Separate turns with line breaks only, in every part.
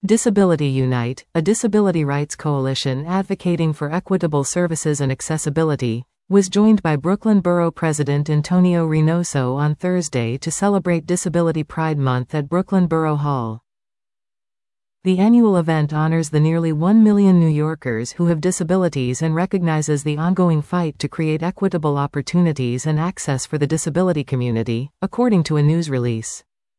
Disability Unite, a disability rights coalition advocating for equitable services and accessibility, was joined by Brooklyn Borough President Antonio Reynoso on Thursday to celebrate Disability Pride Month at Brooklyn Borough Hall. The annual event honors the nearly 1 million New Yorkers who have disabilities and recognizes the ongoing fight to create equitable opportunities and access for the disability community, according to a news release.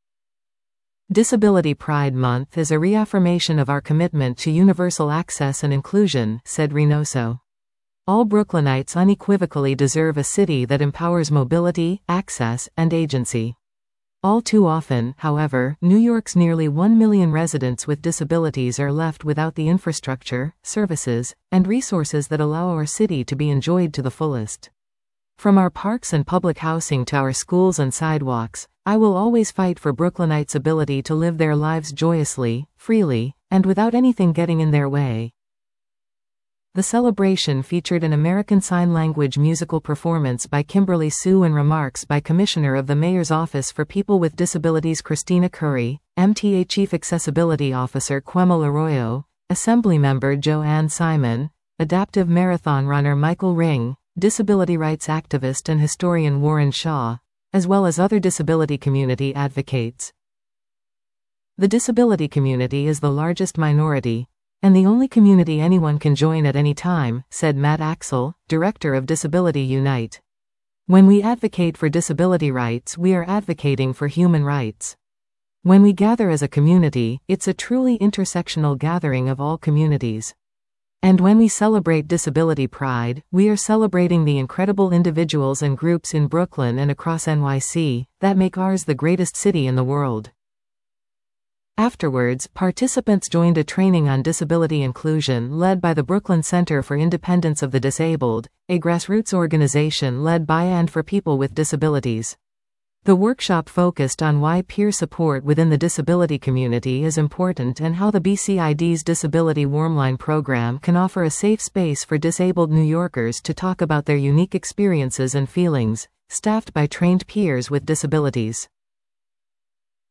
Disability Pride Month is a reaffirmation of our commitment to universal access and inclusion, said Reynoso. All Brooklynites unequivocally deserve a city that empowers mobility, access, and agency. All too often, however, New York's nearly 1 million residents with disabilities are left without the infrastructure, services, and resources that allow our city to be enjoyed to the fullest. From our parks and public housing to our schools and sidewalks, I will always fight for Brooklynites' ability to live their lives joyously, freely, and without anything getting in their way. The celebration featured an American Sign Language musical performance by Kimberly Sue and remarks by Commissioner of the Mayor's Office for People with Disabilities Christina Curry, MTA Chief Accessibility Officer Quemel Arroyo, Assemblymember Joanne Simon, Adaptive Marathon runner Michael Ring, disability rights activist and historian Warren Shaw, as well as other disability community advocates. The disability community is the largest minority, and the only community anyone can join at any time, said Matt Axel, director of Disability Unite. When we advocate for disability rights, we are advocating for human rights. When we gather as a community, it's a truly intersectional gathering of all communities. And when we celebrate Disability Pride, we are celebrating the incredible individuals and groups in Brooklyn and across NYC that make ours the greatest city in the world. Afterwards, participants joined a training on disability inclusion led by the Brooklyn Center for Independence of the Disabled, a grassroots organization led by and for people with disabilities. The workshop focused on why peer support within the disability community is important and how the BCID's Disability Warmline program can offer a safe space for disabled New Yorkers to talk about their unique experiences and feelings, staffed by trained peers with disabilities.